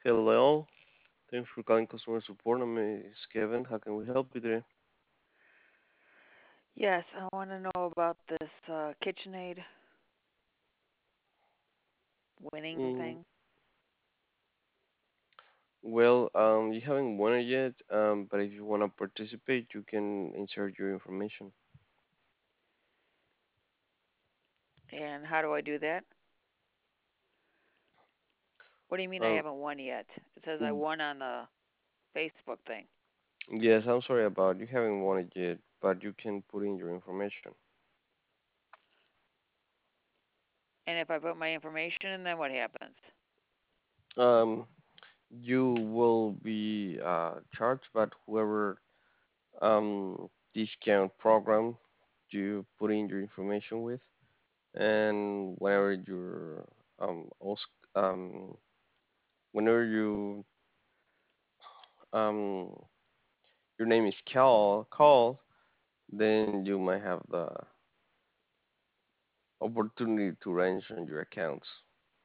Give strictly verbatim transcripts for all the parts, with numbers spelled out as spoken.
Hello, thanks for calling customer support. My name is Kevin. How can we help you today? Yes, I want to know about this uh, KitchenAid winning Mm, thing. well, um, you haven't won it yet, um, but if you want to participate, you can insert your information. And how do I do that? What do you mean I Um, haven't won yet? It says I y- won on the Facebook thing. yes, I'm sorry about you haven't won it yet, but you can put in your information. And if I put my information in, then what happens? Um, you will be uh, charged, but whoever um, discount program you put in your information with, and whenever you're um, also, um, whenever you um your name is call called, then you might have the opportunity to range on your accounts.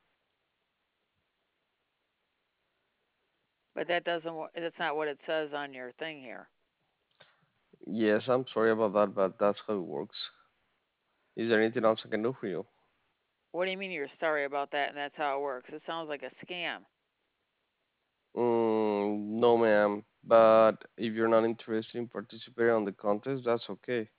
But that doesn't. wa- That's not what it says on your thing here. Yes, I'm sorry about that, but that's how it works. Is there anything else I can do for you? What do you mean you're sorry about that and that's how it works? It sounds like a scam. Mm, no, ma'am. But if you're not interested in participating on the contest, that's okay.